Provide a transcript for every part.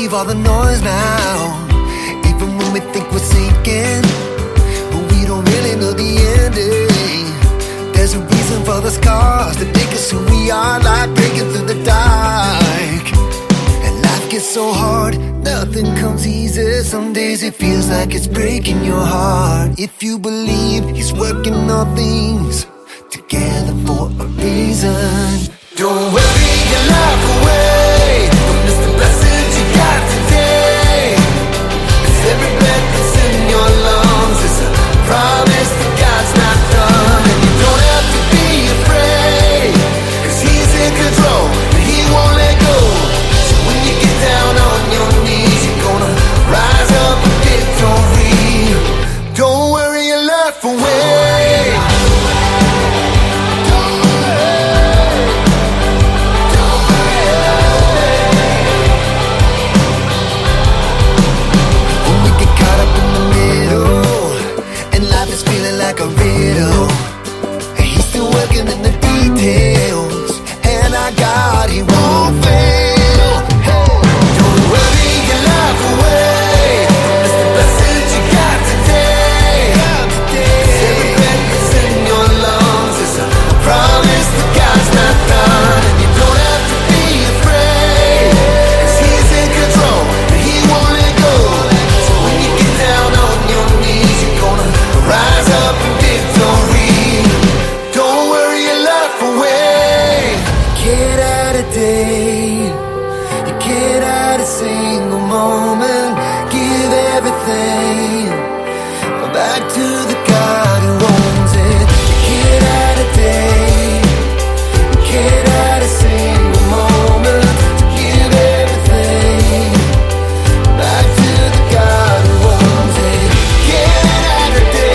believe all the noise now. Even when we think we're sinking, but we don't really know the ending. There's a reason for the scars that make us who we are, like breaking through the dark. And life gets so hard, nothing comes easy. Some days it feels like it's breaking your heart. If you believe he's working all things together for a reason, don't worry your life away. Don't miss the blessings you got today. 'Cause every breath that's in your lungs is a promise that God's not done. And you don't have to be afraid, 'cause he's in control and he won't let go. So when you get down on your knees, you're gonna rise up with victory. Don't worry your life away. Like a riddle, he's still working in the details, and our God, he won't fail. Hey, don't worry your life away. It's the blessings you got today. 'Cause every breath that's in your lungs is a promise that God's not done. And you don't have to be afraid, 'cause he's in control and he won't let go. So when you get down on your knees, you're gonna rise up in victory. Don't worry your life away. Get out of day, you get out a single moment. Give everything back to the God who owns it. Get out of day, get out a single moment. Give everything back to the God who owns it. Get out of day.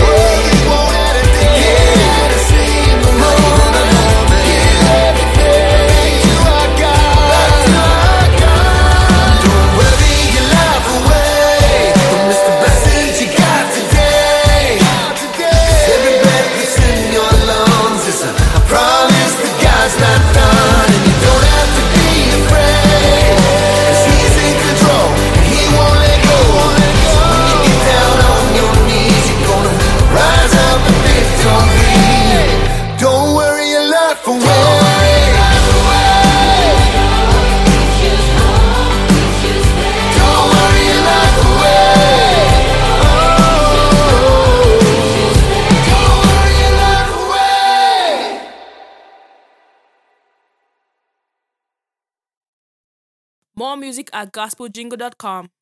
More music at gospeljingle.com.